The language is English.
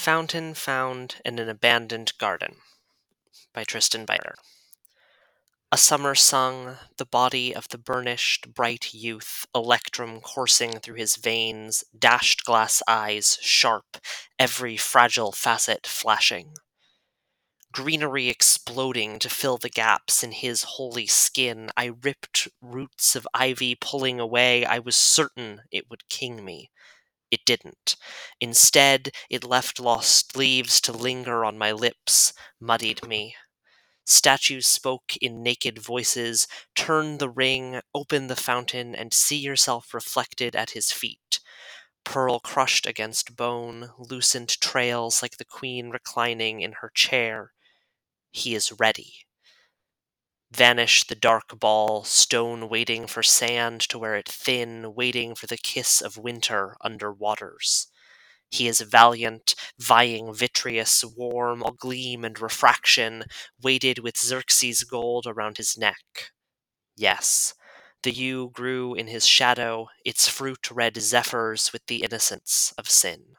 Fountain Found in an Abandoned Garden by Tristan Byler. A summer sung, the body of the burnished, bright youth, electrum coursing through his veins, dashed glass eyes, sharp, every fragile facet flashing. Greenery exploding to fill the gaps in his holy skin, I ripped roots of ivy pulling away, I was certain it would king me. It didn't. Instead, it left lost leaves to linger on my lips, muddied me. Statues spoke in naked voices, turn the ring, open the fountain, and see yourself reflected at his feet. Pearl crushed against bone, loosened trails like the queen reclining in her chair. He is ready. Vanish the dark ball, stone waiting for sand to wear it thin, waiting for the kiss of winter under waters. He is valiant, vying vitreous, warm, all gleam and refraction, weighted with Xerxes gold around his neck. Yes, the yew grew in his shadow, its fruit red zephyrs with the innocence of sin.